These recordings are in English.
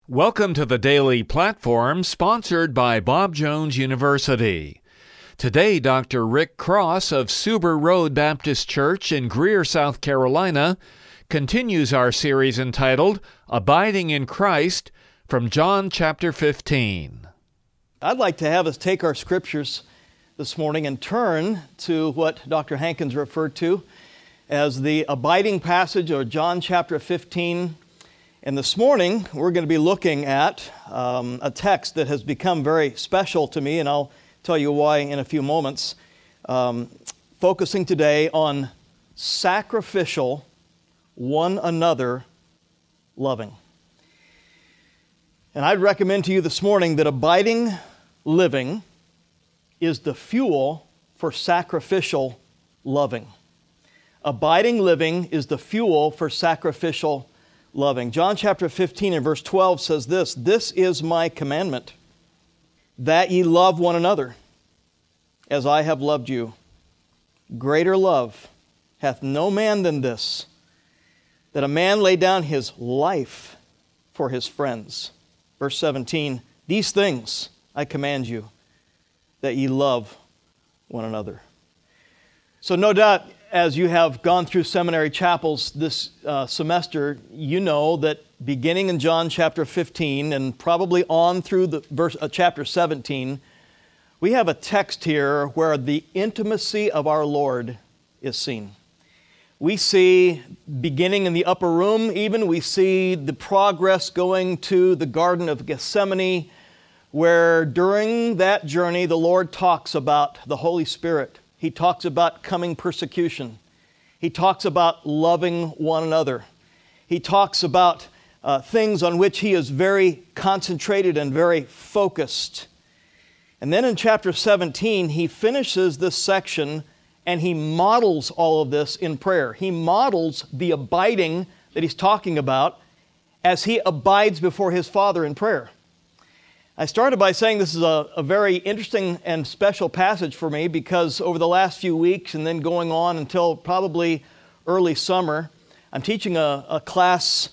Welcome to the Daily Platform, sponsored by Bob Jones University. Today, Dr. Rick Cross of Suber Road Baptist Church in Greer, South Carolina, continues our series entitled Abiding in Christ from John chapter 15. I'd like to have us take our scriptures this morning and turn to what Dr. Hankins referred to as the abiding passage of John chapter 15. And this morning, we're going to be looking at a text that has become very special to me, and I'll tell you why in a few moments. Focusing today on sacrificial, one another loving. And I'd recommend to you this morning that abiding living is the fuel for sacrificial loving. Abiding living is the fuel for sacrificial loving. John chapter 15 and verse 12 says this, "This is my commandment, that ye love one another, as I have loved you. Greater love hath no man than this, that a man lay down his life for his friends." Verse 17, "These things I command you, that ye love one another." So no doubt, as you have gone through seminary chapels this semester, you know that beginning in John chapter 15 and probably on through the chapter 17, we have a text here where the intimacy of our Lord is seen. We see, beginning in the upper room even, we see the progress going to the Garden of Gethsemane, where during that journey the Lord talks about the Holy Spirit. He talks about coming persecution. He talks about loving one another. He talks about things on which he is very concentrated and very focused. And then in chapter 17, he finishes this section and he models all of this in prayer. He models the abiding that he's talking about as he abides before his Father in prayer. I started by saying this is a very interesting and special passage for me because over the last few weeks and then going on until probably early summer, I'm teaching a class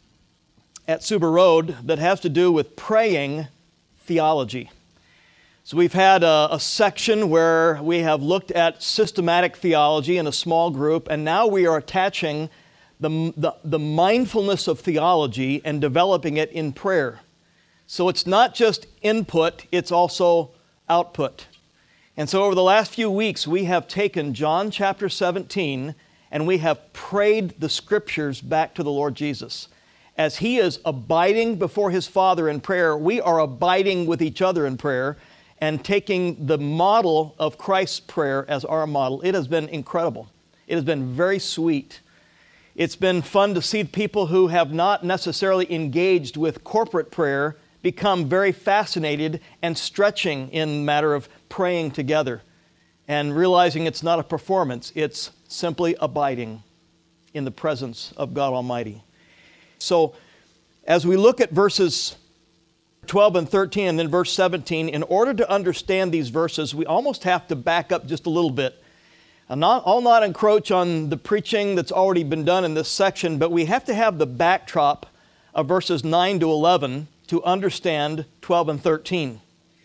at Suber Road that has to do with praying theology. So we've had a section where we have looked at systematic theology in a small group, and now we are attaching the mindfulness of theology and developing it in prayer. So it's not just input, it's also output. And so over the last few weeks, we have taken John chapter 17 and we have prayed the scriptures back to the Lord Jesus. As he is abiding before his Father in prayer, we are abiding with each other in prayer and taking the model of Christ's prayer as our model. It has been incredible. It has been very sweet. It's been fun to see people who have not necessarily engaged with corporate prayer become very fascinated and stretching in the matter of praying together and realizing it's not a performance, it's simply abiding in the presence of God Almighty. So as we look at verses 12 and 13 and then verse 17, in order to understand these verses, we almost have to back up just a little bit. I'll not encroach on the preaching that's already been done in this section, but we have to have the backdrop of verses 9 to 11 to understand 12 and 13.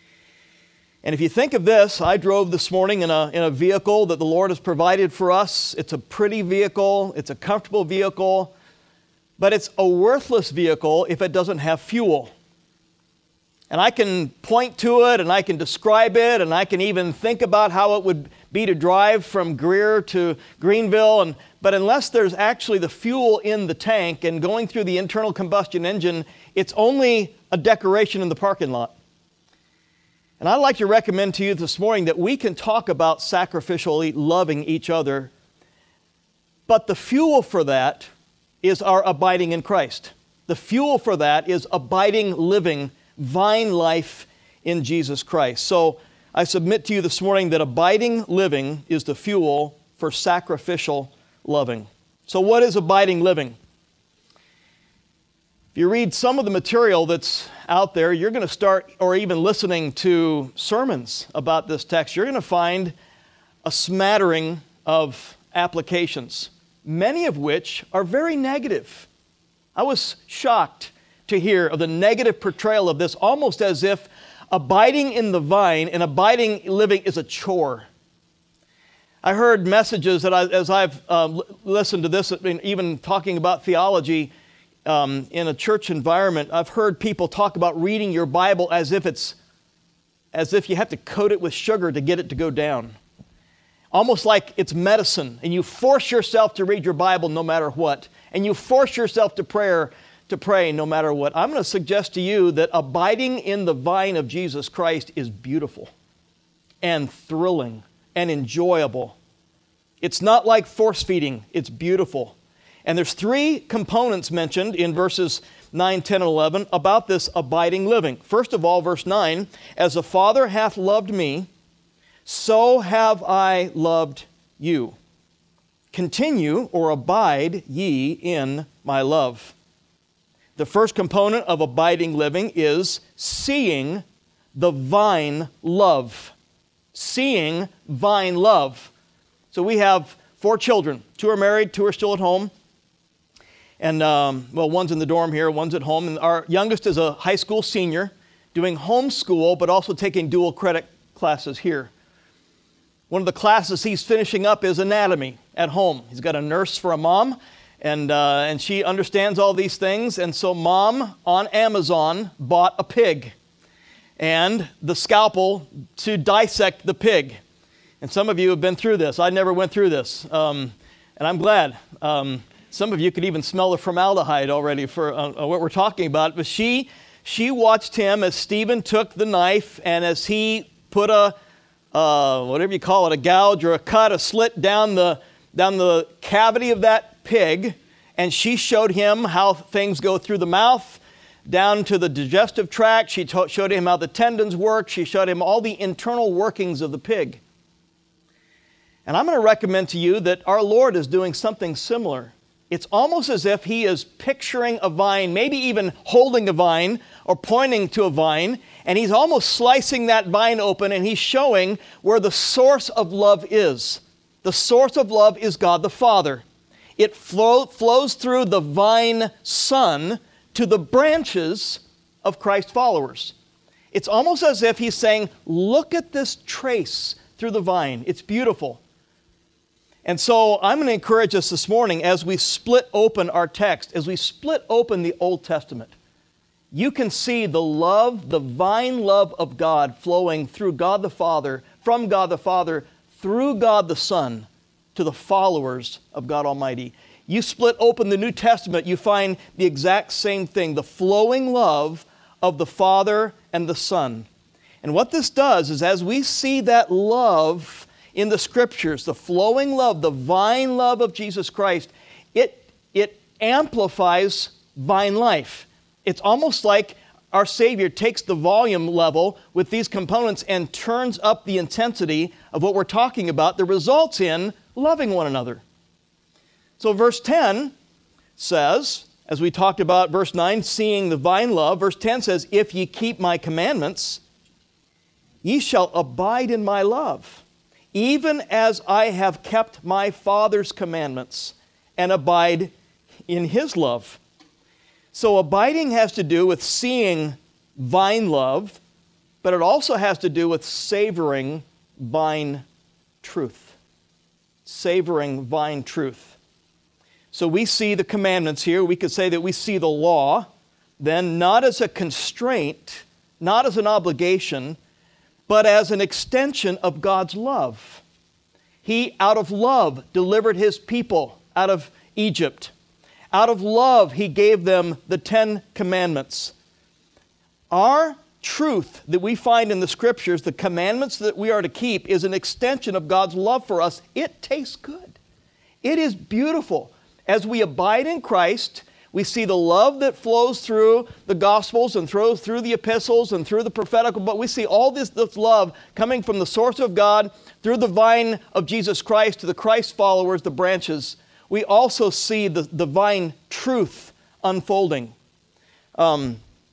And if you think of this, I drove this morning in a vehicle that the Lord has provided for us. It's a pretty vehicle, it's a comfortable vehicle, but it's a worthless vehicle if it doesn't have fuel. And I can point to it, and I can describe it, and I can even think about how it would be to drive from Greer to Greenville, but unless there's actually the fuel in the tank and going through the internal combustion engine, it's only a decoration in the parking lot. And I'd like to recommend to you this morning that we can talk about sacrificially loving each other, but the fuel for that is our abiding in Christ. The fuel for that is abiding, living, vine life in Jesus Christ. So I submit to you this morning that abiding living is the fuel for sacrificial loving. So what is abiding living? If you read some of the material that's out there, you're going to start, or even listening to sermons about this text, you're going to find a smattering of applications, many of which are very negative. I was shocked to hear of the negative portrayal of this, almost as if abiding in the vine and abiding living is a chore. I heard messages that as I've listened to this, even talking about theology in a church environment, I've heard people talk about reading your Bible as if you have to coat it with sugar to get it to go down. Almost like it's medicine, and you force yourself to read your Bible no matter what, and you force yourself to pray no matter what. I'm going to suggest to you that abiding in the vine of Jesus Christ is beautiful and thrilling and enjoyable. It's not like force feeding, it's beautiful. And there's 3 components mentioned in verses 9, 10, and 11 about this abiding living. First of all, verse 9, as the Father hath loved me, so have I loved you. Continue or abide ye in my love. The first component of abiding living is seeing the vine love. Seeing vine love. So we have 4 children. 2 are married, 2 are still at home. And, one's in the dorm here, one's at home. And our youngest is a high school senior doing homeschool, but also taking dual credit classes here. One of the classes he's finishing up is anatomy at home. He's got a nurse for a mom, and she understands all these things. And so mom on Amazon bought a pig and the scalpel to dissect the pig. And some of you have been through this. I never went through this, and I'm glad. Some of you could even smell the formaldehyde already for what we're talking about. But she watched him as Stephen took the knife and as he put a whatever you call it, a gouge or a cut, a slit down the cavity of that pig, and she showed him how things go through the mouth, down to the digestive tract. She showed him how the tendons work. She showed him all the internal workings of the pig. And I'm going to recommend to you that our Lord is doing something similar. It's almost as if he is picturing a vine, maybe even holding a vine or pointing to a vine, and he's almost slicing that vine open, and he's showing where the source of love is. The source of love is God the Father. It flows through the vine Son to the branches of Christ followers. It's almost as if he's saying, look at this trace through the vine. It's beautiful. And so I'm going to encourage us this morning as we split open our text, as we split open the Old Testament, you can see the love, the vine love of God flowing through God the Father, from God the Father, through God the Son, to the followers of God Almighty. You split open the New Testament, you find the exact same thing, the flowing love of the Father and the Son. And what this does is as we see that love in the Scriptures, the flowing love, the vine love of Jesus Christ, it amplifies vine life. It's almost like our Savior takes the volume level with these components and turns up the intensity of what we're talking about that results in loving one another. So verse 10 says, as we talked about verse 9, seeing the vine love, verse 10 says, if ye keep my commandments, ye shall abide in my love, even as I have kept my Father's commandments and abide in his love. So abiding has to do with seeing vine love, but it also has to do with savoring vine truth. Savoring vine truth. So we see the commandments here. We could say that we see the law, then not as a constraint, not as an obligation, but as an extension of God's love. He, out of love, delivered his people out of Egypt. Out of love, he gave them the 10 commandments. Our truth that we find in the Scriptures, the commandments that we are to keep, is an extension of God's love for us. It tastes good. It is beautiful. As we abide in Christ, we see the love that flows through the Gospels and through the epistles and through the prophetical, but we see all this love coming from the source of God through the vine of Jesus Christ to the Christ followers, the branches. We also see the vine truth unfolding. You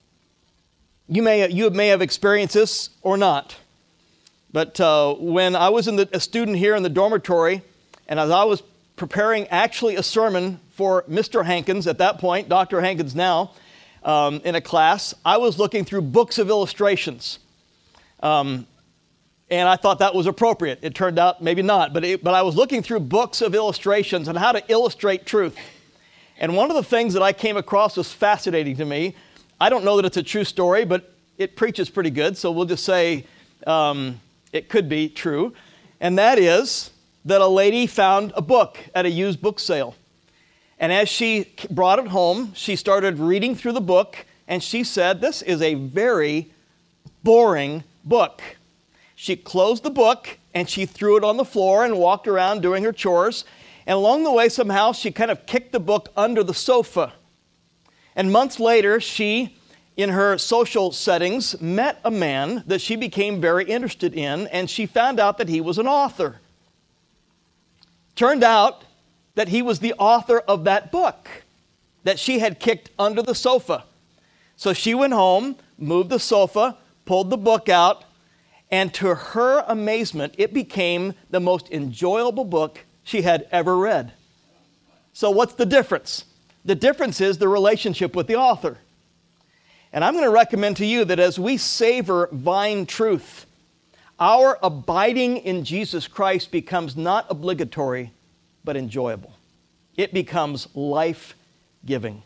may have experienced this or not, but when I was a student here in the dormitory, and as I was preparing actually a sermon for Mr. Hankins at that point, Dr. Hankins now, in a class, I was looking through books of illustrations. And I thought that was appropriate. It turned out maybe not, but I was looking through books of illustrations on how to illustrate truth. And one of the things that I came across was fascinating to me. I don't know that it's a true story, but it preaches pretty good, so we'll just say it could be true. And that is that a lady found a book at a used book sale. And as she brought it home, she started reading through the book, and she said, "This is a very boring book." She closed the book, and she threw it on the floor and walked around doing her chores. And along the way, somehow, she kind of kicked the book under the sofa. And months later, she, in her social settings, met a man that she became very interested in, and she found out that he was an author. Turned out that he was the author of that book that she had kicked under the sofa. So she went home, moved the sofa, pulled the book out, and to her amazement, it became the most enjoyable book she had ever read. So what's the difference? The difference is the relationship with the author. And I'm going to recommend to you that as we savor vine truth, our abiding in Jesus Christ becomes not obligatory, but enjoyable. It becomes life-giving.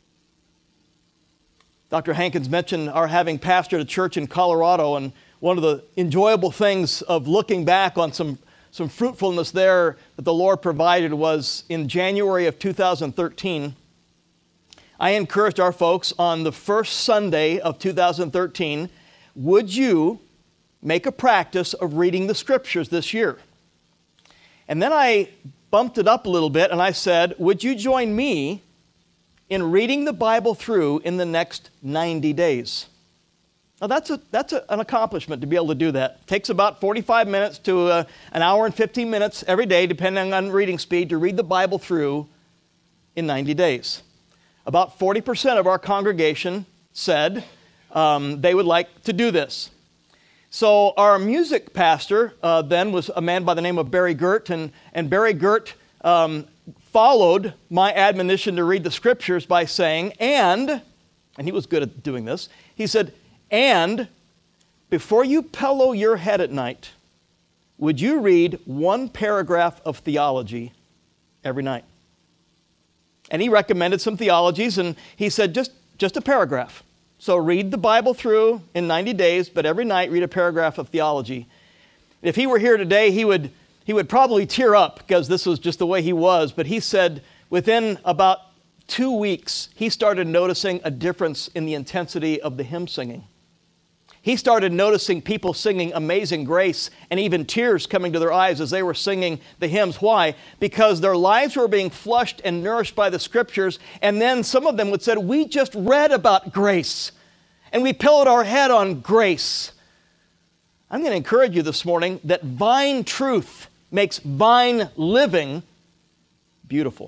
Dr. Hankins mentioned our having pastored a church in Colorado, and one of the enjoyable things of looking back on some fruitfulness there that the Lord provided was in January of 2013. I encouraged our folks on the first Sunday of 2013, would you make a practice of reading the scriptures this year? And then I bumped it up a little bit and I said, would you join me in reading the Bible through in the next 90 days? Now that's an accomplishment to be able to do that. It takes about 45 minutes to an hour and 15 minutes every day, depending on reading speed, to read the Bible through in 90 days. About 40% of our congregation said they would like to do this. So our music pastor then was a man by the name of Barry Gert, and Barry Gert followed my admonition to read the scriptures by saying, and he was good at doing this, he said, and before you pillow your head at night, would you read one paragraph of theology every night? And he recommended some theologies, and he said just a paragraph. So read the Bible through in 90 days, but every night read a paragraph of theology. If he were here today, he would probably tear up because this was just the way he was, but he said within about 2 weeks, he started noticing a difference in the intensity of the hymn singing. He started noticing people singing Amazing Grace and even tears coming to their eyes as they were singing the hymns. Why? Because their lives were being flushed and nourished by the scriptures, and then some of them would say, we just read about grace, and we pillowed our head on grace. I'm going to encourage you this morning that vine truth makes vine living beautiful.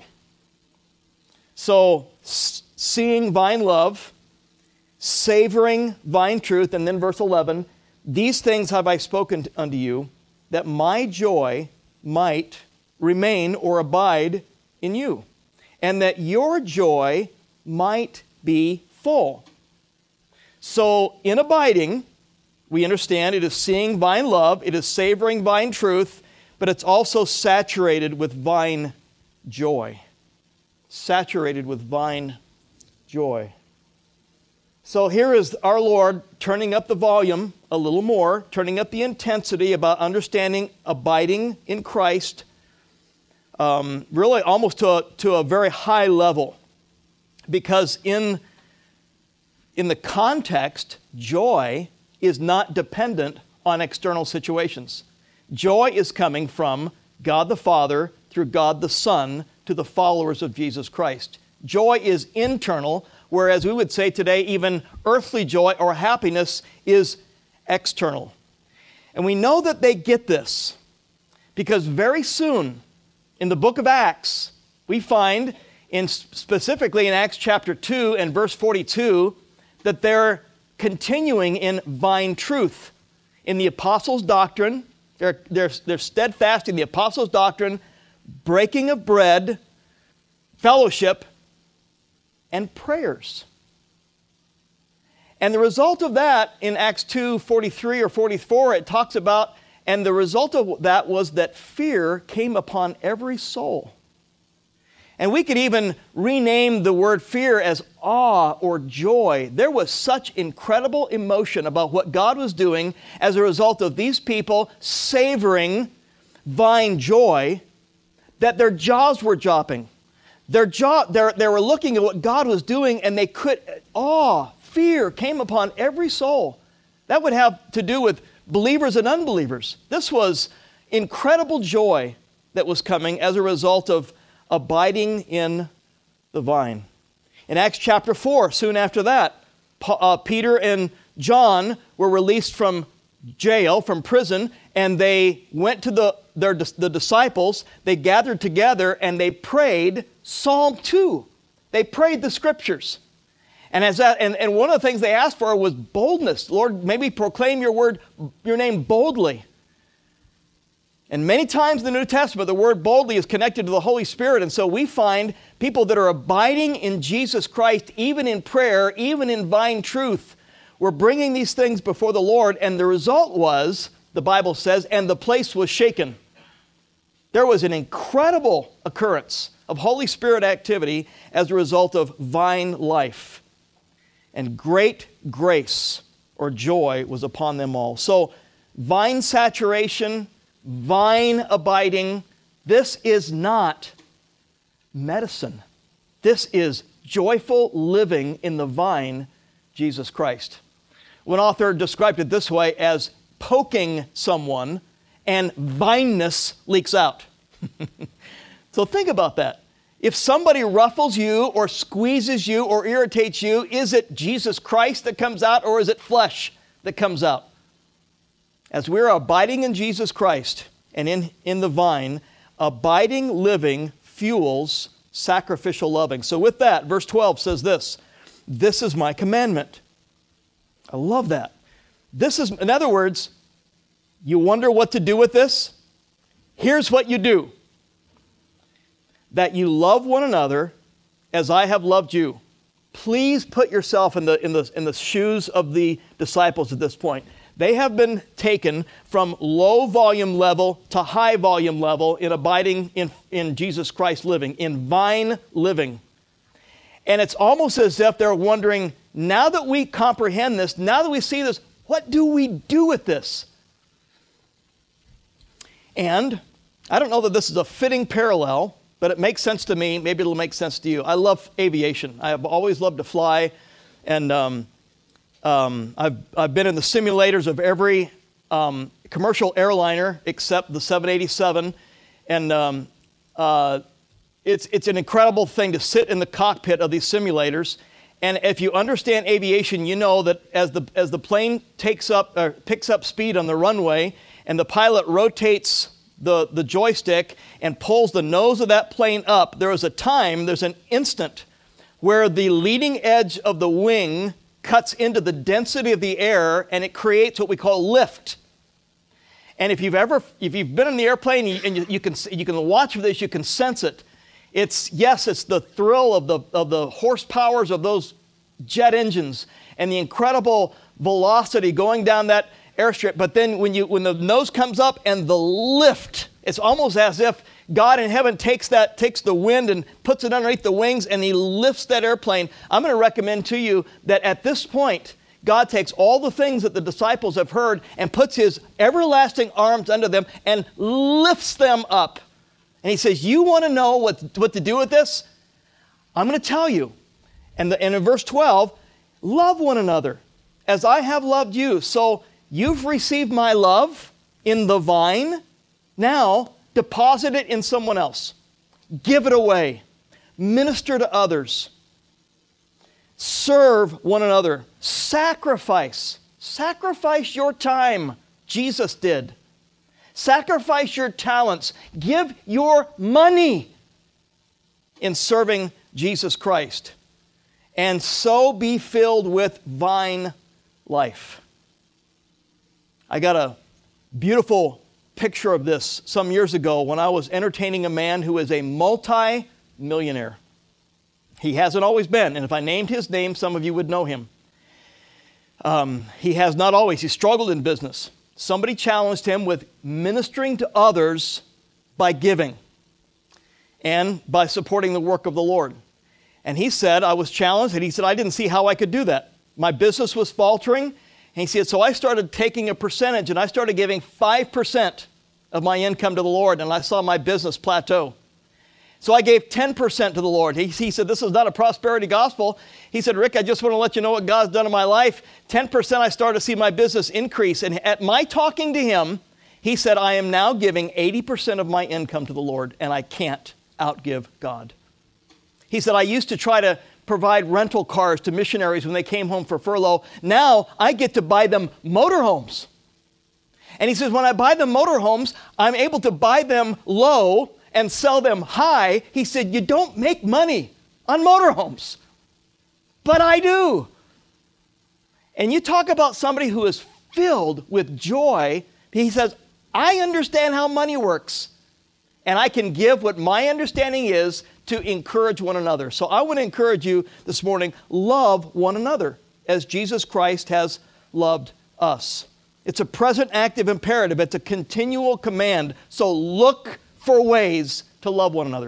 So, seeing vine love, savoring vine truth, and then verse 11, these things have I spoken unto you, that my joy might remain or abide in you, and that your joy might be full. So in abiding, we understand it is seeing vine love, it is savoring vine truth, but it's also saturated with vine joy. Saturated with vine joy. So here is our Lord turning up the volume a little more, turning up the intensity about understanding abiding in Christ, really almost to a very high level. Because in the context, joy is not dependent on external situations. Joy is coming from God the Father through God the Son to the followers of Jesus Christ. Joy is internal, whereas we would say today even earthly joy or happiness is external. And we know that they get this because very soon in the book of Acts, we find, specifically in Acts chapter 2 and verse 42, that they're continuing in vine truth. In the apostles' doctrine, they're steadfast in the apostles' doctrine, breaking of bread, fellowship, and prayers. And the result of that, in Acts 2:43 or 44, it talks about, and the result of that was that fear came upon every soul. And we could even rename the word fear as awe or joy. There was such incredible emotion about what God was doing as a result of these people savoring vine joy that their jaws were dropping. They were looking at what God was doing, and they could, fear came upon every soul. That would have to do with believers and unbelievers. This was incredible joy that was coming as a result of abiding in the vine. In Acts chapter 4, soon after that, Peter and John were released from jail, from prison, and they went to the disciples. They gathered together and they prayed Psalm 2. They prayed the scriptures. And one of the things they asked for was boldness. Lord, maybe proclaim your name boldly. And many times in the New Testament, the word boldly is connected to the Holy Spirit. And so we find people that are abiding in Jesus Christ, even in prayer, even in vine truth, were bringing these things before the Lord. And the result was, the Bible says, and the place was shaken. There was an incredible occurrence of Holy Spirit activity as a result of vine life. And great grace or joy was upon them all. So vine saturation, vine abiding, this is not medicine. This is joyful living in the vine, Jesus Christ. One author described it this way as poking someone and vineness leaks out. So think about that. If somebody ruffles you or squeezes you or irritates you, is it Jesus Christ that comes out or is it flesh that comes out? As we're abiding in Jesus Christ and in the vine, abiding living fuels sacrificial loving. So with that, verse 12 says this is my commandment. I love that. In other words, you wonder what to do with this? Here's what you do. That you love one another as I have loved you. Please put yourself in the shoes of the disciples at this point. They have been taken from low volume level to high volume level in abiding in Jesus Christ living, in vine living. And it's almost as if they're wondering, now that we comprehend this, now that we see this, what do we do with this? And I don't know that this is a fitting parallel, but it makes sense to me. Maybe it'll make sense to you. I love aviation. I have always loved to fly, and I've been in the simulators of every commercial airliner except the 787, and it's an incredible thing to sit in the cockpit of these simulators. And if you understand aviation, you know that as the plane picks up speed on the runway, and the pilot rotates the joystick and pulls the nose of that plane up, there's an instant where the leading edge of the wing cuts into the density of the air, and it creates what we call lift. And if you've been in the airplane and you can watch this, you can sense it. It's the thrill of the horsepowers of those jet engines and the incredible velocity going down that airstrip. But then when the nose comes up and the lift, it's almost as if God in heaven takes the wind and puts it underneath the wings, and he lifts that airplane. I'm going to recommend to you that at this point, God takes all the things that the disciples have heard and puts his everlasting arms under them and lifts them up. And he says, you want to know what to do with this? I'm going to tell you. And in verse 12, love one another as I have loved you. So you've received my love in the vine. Now deposit it in someone else. Give it away. Minister to others. Serve one another. Sacrifice. Sacrifice your time. Jesus did. Sacrifice your talents. Give your money in serving Jesus Christ. And so be filled with vine life. I got a beautiful picture of this some years ago when I was entertaining a man who is a multi-millionaire. He hasn't always been, and if I named his name, some of you would know him. He has not always. He struggled in business. Somebody challenged him with ministering to others by giving and by supporting the work of the Lord. And he said, I was challenged, and he said, I didn't see how I could do that. My business was faltering. And he said, so I started taking a percentage, and I started giving 5% of my income to the Lord, and I saw my business plateau. So I gave 10% to the Lord. He said, this is not a prosperity gospel. He said, Rick, I just want to let you know what God's done in my life. 10% I started to see my business increase. And at my talking to him, he said, I am now giving 80% of my income to the Lord, and I can't outgive God. He said, I used to try to provide rental cars to missionaries when they came home for furlough. Now I get to buy them motorhomes. And he says, when I buy them motorhomes, I'm able to buy them low and sell them high. He said, you don't make money on motorhomes, but I do. And you talk about somebody who is filled with joy. He says, I understand how money works, and I can give what my understanding is to encourage one another. So I want to encourage you this morning, love one another as Jesus Christ has loved us. It's a present active imperative. It's a continual command. So look for ways to love one another.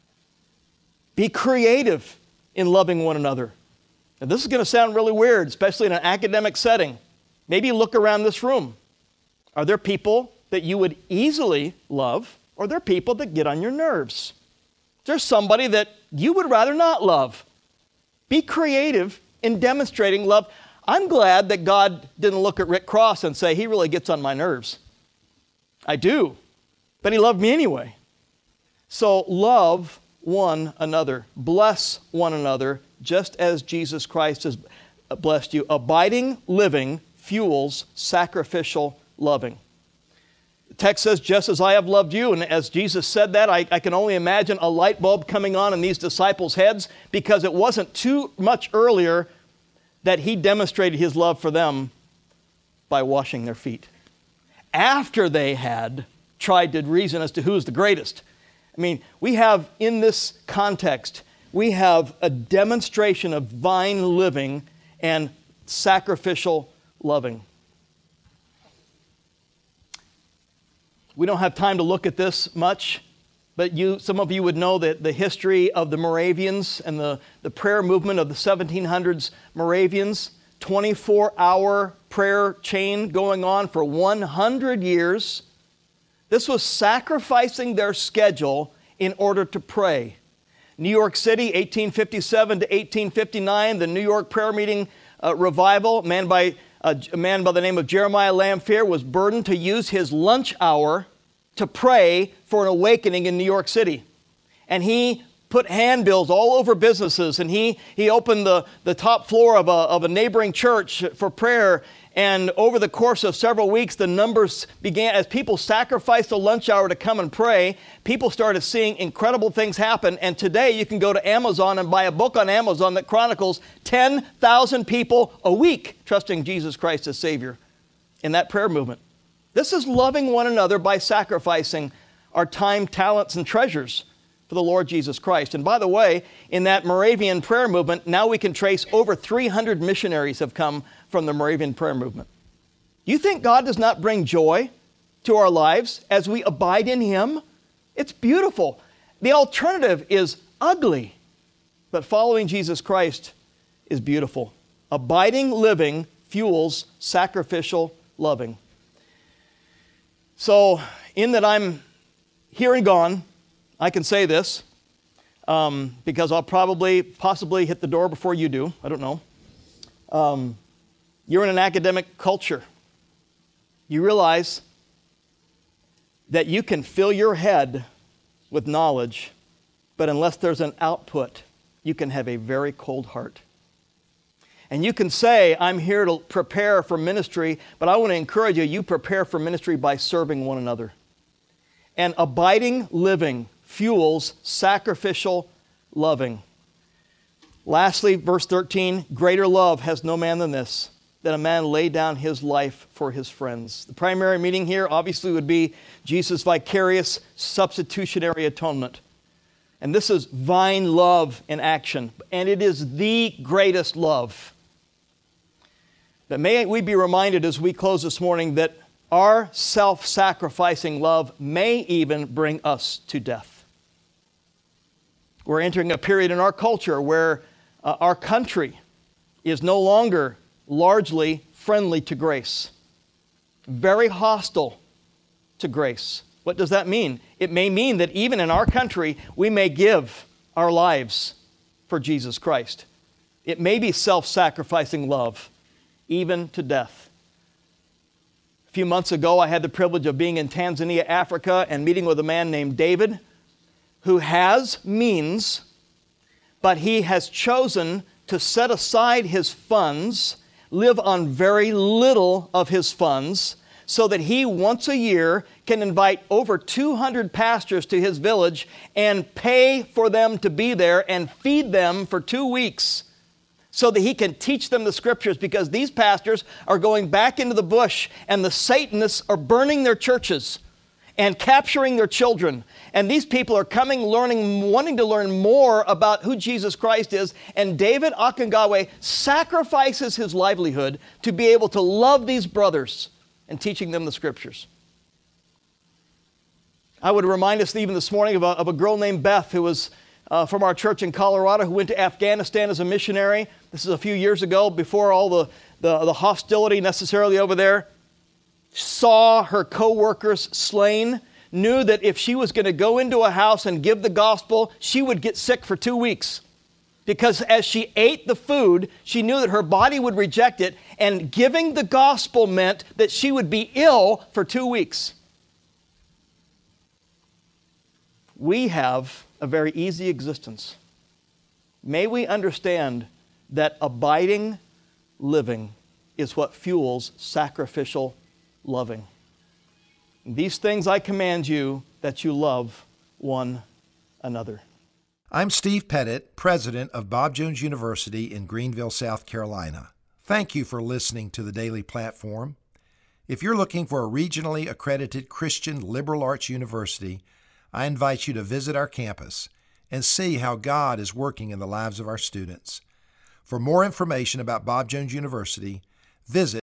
Be creative in loving one another. Now, this is going to sound really weird, especially in an academic setting. Maybe look around this room. Are there people that you would easily love, or are there people that get on your nerves? There's somebody that you would rather not love. Be creative in demonstrating love. I'm glad that God didn't look at Rick Cross and say, he really gets on my nerves. I do, but he loved me anyway. So love one another. Bless one another, just as Jesus Christ has blessed you. Abiding living fuels sacrificial loving. The text says, just as I have loved you. And as Jesus said that, I can only imagine a light bulb coming on in these disciples' heads, because it wasn't too much earlier that he demonstrated his love for them by washing their feet, after they had tried to reason as to who's the greatest. I mean, we have in this context, we have a demonstration of vine living and sacrificial loving. We don't have time to look at this much, but some of you would know that the history of the Moravians and the prayer movement of the 1700s Moravians, 24-hour prayer chain going on for 100 years. This was sacrificing their schedule in order to pray. New York City, 1857 to 1859, the New York prayer meeting revival, a man by the name of Jeremiah Lanphier was burdened to use his lunch hour to pray for an awakening in New York City. And he put handbills all over businesses, and he opened the top floor of a neighboring church for prayer. And over the course of several weeks, the numbers began, as people sacrificed the lunch hour to come and pray, people started seeing incredible things happen. And today you can go to Amazon and buy a book on Amazon that chronicles 10,000 people a week trusting Jesus Christ as Savior in that prayer movement. This is loving one another by sacrificing our time, talents, and treasures for the Lord Jesus Christ. And by the way, in that Moravian prayer movement, now we can trace over 300 missionaries have come from the Moravian prayer movement. Do you think God does not bring joy to our lives as we abide in Him? It's beautiful. The alternative is ugly, but following Jesus Christ is beautiful. Abiding living fuels sacrificial loving. So, in that I'm here and gone, I can say this, because I'll possibly hit the door before you do. I don't know. You're in an academic culture. You realize that you can fill your head with knowledge, but unless there's an output, you can have a very cold heart. And you can say, I'm here to prepare for ministry, but I want to encourage you, you prepare for ministry by serving one another. And abiding living fuels sacrificial loving. Lastly, verse 13, greater love has no man than this, that a man lay down his life for his friends. The primary meaning here obviously would be Jesus' vicarious substitutionary atonement. And this is vine love in action, and it is the greatest love. But may we be reminded as we close this morning that our self-sacrificing love may even bring us to death. We're entering a period in our culture where our country is no longer largely friendly to grace, very hostile to grace. What does that mean? It may mean that even in our country, we may give our lives for Jesus Christ. It may be self-sacrificing love, even to death. A few months ago, I had the privilege of being in Tanzania, Africa, and meeting with a man named David, who has means, but he has chosen to set aside his funds, live on very little of his funds, so that he once a year can invite over 200 pastors to his village and pay for them to be there and feed them for 2 weeks so that he can teach them the scriptures, because these pastors are going back into the bush and the Satanists are burning their churches and capturing their children. And these people are coming, learning, wanting to learn more about who Jesus Christ is. And David Akangawe sacrifices his livelihood to be able to love these brothers and teaching them the scriptures. I would remind us even this morning of a girl named Beth who was from our church in Colorado, who went to Afghanistan as a missionary. This is a few years ago, before all the hostility necessarily over there. Saw her co-workers slain, knew that if she was going to go into a house and give the gospel, she would get sick for 2 weeks. Because as she ate the food, she knew that her body would reject it, and giving the gospel meant that she would be ill for 2 weeks. We have a very easy existence. May we understand that abiding living is what fuels sacrificial loving. These things I command you, that you love one another. I'm Steve Pettit, president of Bob Jones University in Greenville, South Carolina. Thank you for listening to the Daily Platform. If you're looking for a regionally accredited Christian liberal arts university, I invite you to visit our campus and see how God is working in the lives of our students. For more information about Bob Jones University, visit